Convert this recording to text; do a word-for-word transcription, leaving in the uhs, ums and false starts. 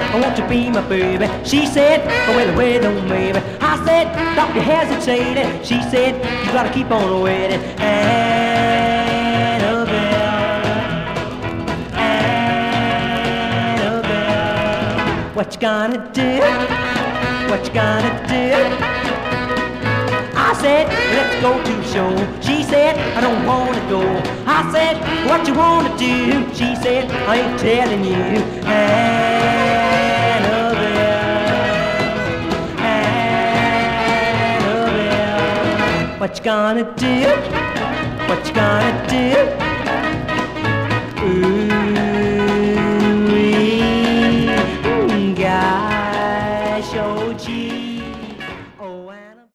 won't you be my baby? She said, well, wait on maybe. I said, stop your hesitating. She said, you gotta keep on waiting. Annabelle, Annabelle, what you gonna do? What you gonna do? I said, let's go to the show. She said, I don't wanna go. I said, what you wanna do? She said, I ain't telling you. Annabelle, Annabelle, what you gonna do? What you gonna do? Ooh.